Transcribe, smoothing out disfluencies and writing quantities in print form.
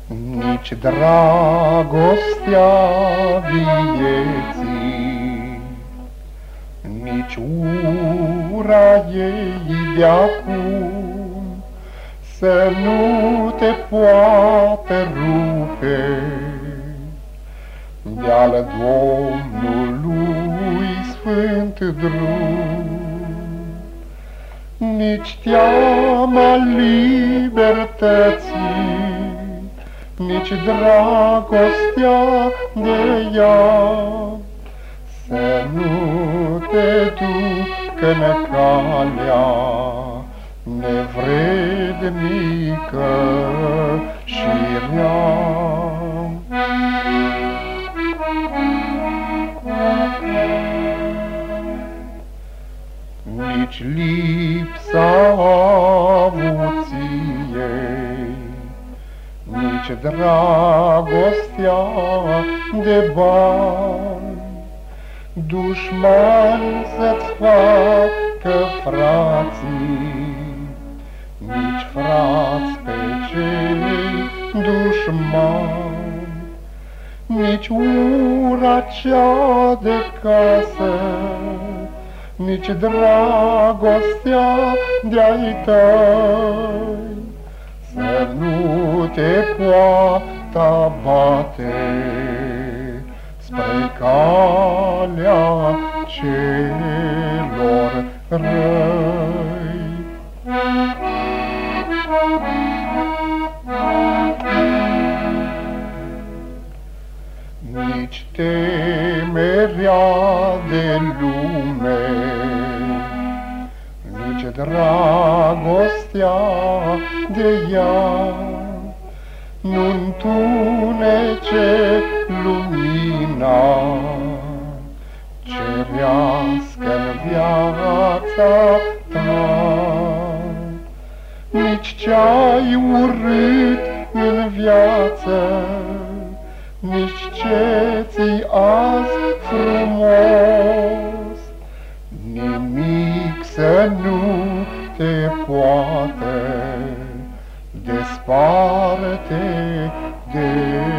Nici dragostea vieții, nici ura ei de-acum să nu te poată rupe de-al Domnului sfânt drum. Nici teama libertății, nici dragostea de ea să nu te ducă-n calea nevrednică și rea. Nici lipsa avuției, nici dragostea de bani, dușman să-ți facă frații, nici frați pe cei dușmani, nici ura cea de casă, nici dragostea de-ai tăi să nu te poată abate spre calea celor răi. Nici temerea de lume, nici dragostea de ea nu-ntunece lumina cerească-n viața ta. Nici ce-ai urât în viață, nici ce ți-i azi frumos, nimic să nu te poate desparte de